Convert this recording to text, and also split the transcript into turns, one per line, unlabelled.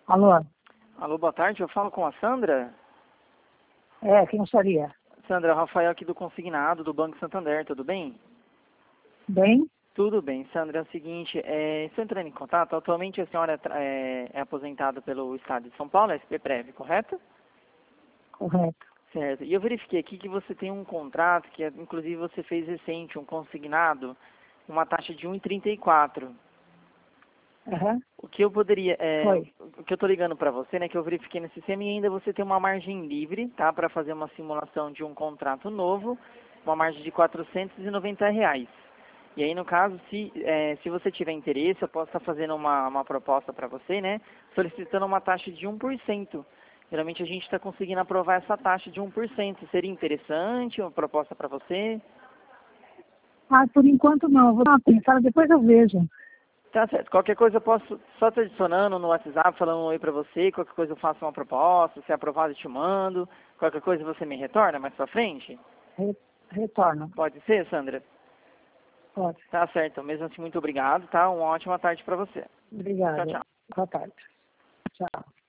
Alô?
Alô, boa tarde, eu falo com a Sandra.
Quem gostaria?
Sandra, Rafael aqui do Consignado, do Banco Santander, tudo bem?
Bem?
Tudo bem, Sandra, é o seguinte, estou entrando em contato, atualmente a senhora é aposentada pelo Estado de São Paulo, SPPrev, correto?
Correto.
Certo, e eu verifiquei aqui que você tem um contrato, que inclusive você fez recente, um consignado, uma taxa de 1,34.
Aham.
O que eu poderia,
Foi.
o que eu estou ligando para você, né, que eu verifiquei no sistema e ainda você tem uma margem livre, tá, para fazer uma simulação de um contrato novo, uma margem de R$ 490. E aí, no caso, se você tiver interesse, eu posso estar fazendo uma proposta para você, né, solicitando uma taxa de 1%. Geralmente a gente está conseguindo aprovar essa taxa de 1%. Seria interessante uma proposta para você?
Por enquanto não. Eu vou dar uma pensada, depois eu vejo.
Tá certo. Qualquer coisa eu posso só te adicionando no WhatsApp, falando um oi pra você. Qualquer coisa eu faço uma proposta. Se é aprovado, eu te mando. Qualquer coisa você me retorna mais pra frente?
Retorno.
Pode ser, Sandra?
Pode.
Tá certo. Mesmo assim, muito obrigado, tá? Uma ótima tarde pra você. Tchau,
Obrigada.
tchau.
Boa tarde. Tchau.